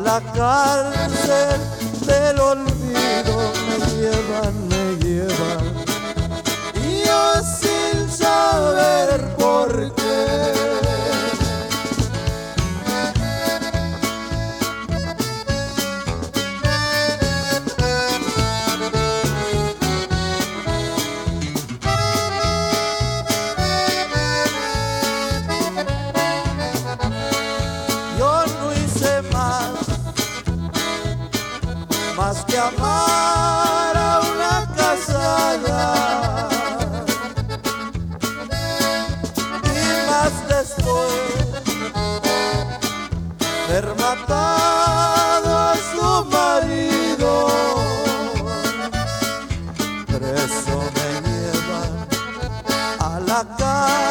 la cárcel del olvido me llevan, y yo sin saber por qué. Yo no hice más que amar a una casada, y más después ver matado a su marido. Preso me llevan a la cárcel